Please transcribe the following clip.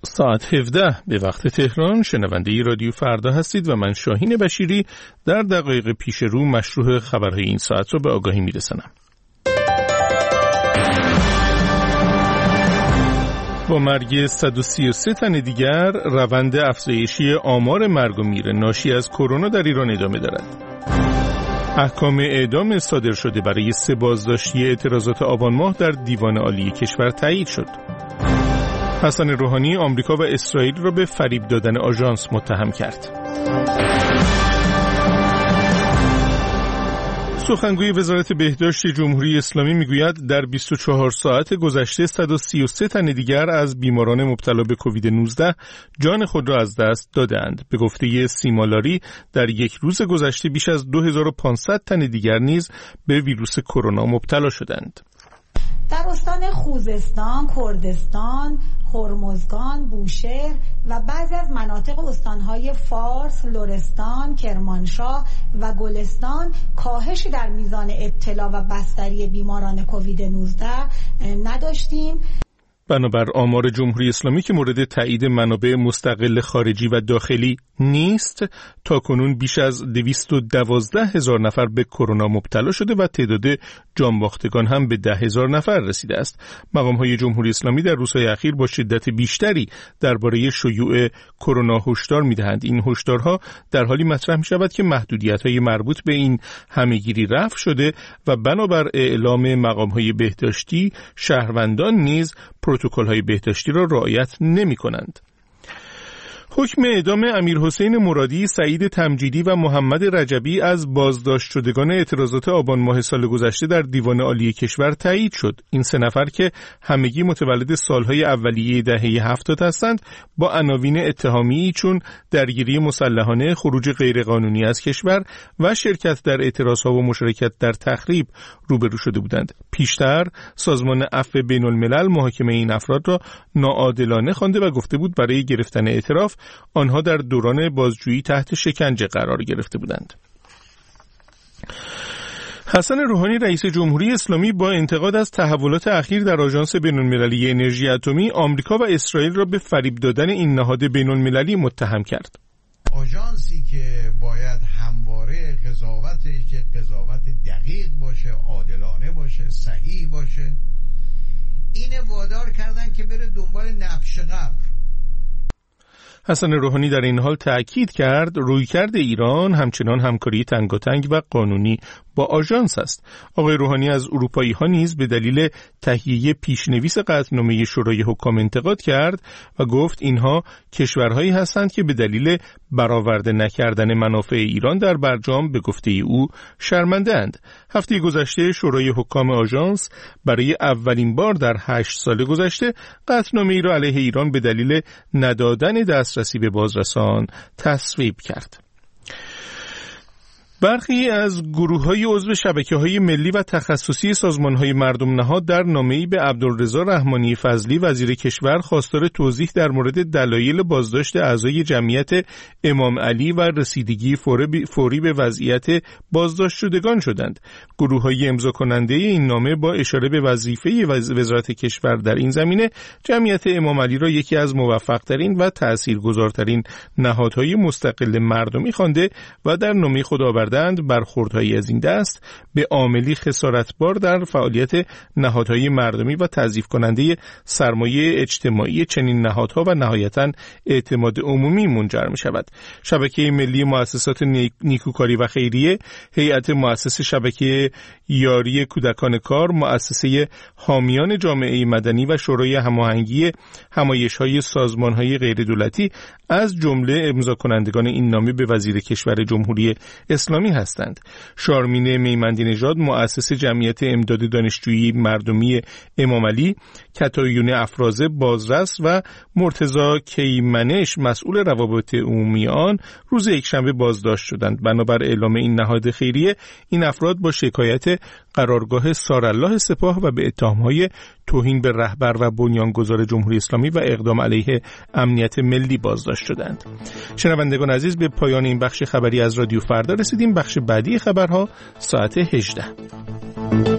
ساعت 17 به وقت تهران شنونده رادیو فردا هستید و من شاهین بشیری در دقایق پیش رو مشروع خبرهای این ساعت رو به آگاهی میرسانم. با مرگ 133 تن دیگر روند افزایشی آمار مرگ و میر ناشی از کرونا در ایران ادامه دارد. احکام اعدام صادر شده برای 3 بازداشتی اعتراضات آبان ماه در دیوان عالی کشور تایید شد. حسن روحانی آمریکا و اسرائیل را به فریب دادن آژانس متهم کرد. سخنگوی وزارت بهداشت جمهوری اسلامی میگوید در 24 ساعت گذشته 133 تن دیگر از بیماران مبتلا به کووید 19 جان خود را از دست دادند. به گفته سیمالاری در یک روز گذشته بیش از 2500 تن دیگر نیز به ویروس کرونا مبتلا شدند. در استان خوزستان، کردستان، هرمزگان، بوشهر و بعضی از مناطق استانهای فارس، لرستان، کرمانشاه و گلستان کاهشی در میزان ابتلا و بستری بیماران کووید 19 نداشتیم. بنابر آمار جمهوری اسلامی که مورد تایید منابع مستقل خارجی و داخلی نیست، تاکنون بیش از 212,000 نفر به کرونا مبتلا شده و تعداد جانباختگان هم به 10,000 نفر رسیده است. مقام‌های جمهوری اسلامی در روزهای اخیر با شدت بیشتری درباره شیوع کرونا هشدار می‌دهند. این هشدارها در حالی مطرح می‌شود که محدودیت‌های مربوط به این همهگیری رفع شده و بنابر اعلام مقام‌های بهداشتی شهروندان نیز پروتکل‌های بهداشتی را رعایت نمی‌کنند. حکم اعدام امیرحسین مرادی، سعید تمجیدی و محمد رجبی از بازداشت شدگان اعتراضات آبان ماه سال گذشته در دیوان عالی کشور تایید شد. این 3 نفر که همگی متولد سالهای اولیه دهه 70 هستند، با عناوین اتهامی چون درگیری مسلحانه، خروج غیرقانونی از کشور و شرکت در اعتراضها و مشارکت در تخریب روبرو شده بودند. پیشتر سازمان عفو بین‌الملل محاکمه این افراد را ناعادلانه خوانده و گفته بود برای گرفتن اعتراف آنها در دوران بازجویی تحت شکنجه قرار گرفته بودند. حسن روحانی رئیس جمهوری اسلامی با انتقاد از تحولات اخیر در آژانس بین‌المللی انرژی اتمی، آمریکا و اسرائیل را به فریب دادن این نهاد بین‌المللی متهم کرد. آژانسی که باید همواره قضاوت دقیق باشه، عادلانه باشه، صحیح باشه، اینه وادار کردن که بره دنبال نبش قبر. حسن روحانی در این حال تأکید کرد رویکرد ایران همچنان همکاری تنگاتنگ و قانونی با آژانس است. آقای روحانی از اروپایی ها نیز به دلیل تهیه پیشنویس قطعنامه شورای حکام انتقاد کرد و گفت اینها کشورهایی هستند که به دلیل برآورده نکردن منافع ایران در برجام به گفته او شرمنده‌اند. هفته گذشته شورای حکام آژانس برای اولین بار در 8 سال گذشته قطعنامه‌ای را علیه ایران به دلیل ندادن دسترسی به بازرسان تصویب کرد. برخی از گروه‌های عضو شبکه‌های ملی و تخصصی سازمان‌های مردم نهاد در نامه‌ای به عبدالرضا رحمانی فضلی وزیر کشور خواستار توضیح در مورد دلایل بازداشت اعضای جمعیت امام علی و رسیدگی فوری به وضعیت بازداشت شدگان شدند. گروه‌های امضا کننده این نامه با اشاره به وظیفه وزارت کشور در این زمینه جمعیت امام علی را یکی از موفق‌ترین و تأثیرگذارترین نهادهای مستقل مردمی خوانده و در نامه خود برخوردهایی از این دست به عاملی خسارتبار در فعالیت نهادهای مردمی و تضعیف کننده سرمایه اجتماعی چنین نهادها و نهایتاً اعتماد عمومی منجر می شود. شبکه ملی مؤسسات نیکوکاری و خیریه، هیئت مؤسس شبکه یاری کودکان کار، مؤسسه حامیان جامعه مدنی و شورای هماهنگی همایش‌های سازمان‌های غیردولتی از جمله امضا کنندگان این نامه به وزیر کشور جمهوری اسلامی هستند. شارمین میمندی نژاد مؤسس جمعیت امداد دانشجویی مردمی امام علی، کتایون افرازه بازرس و مرتضی کیمنش مسئول روابط عمومی آن روز یکشنبه بازداشت شدند. بنابر اعلام این نهاد خیریه، این افراد با شکایت قرارگاه سارالله سپاه و به اتهام‌های توهین به رهبر و بنیانگذار جمهوری اسلامی و اقدام علیه امنیت ملی بازداشت شدند. شنوندگان عزیز، به پایان این بخش خبری از رادیو فردا رسیدیم. بخش بعدی خبرها ساعت 18.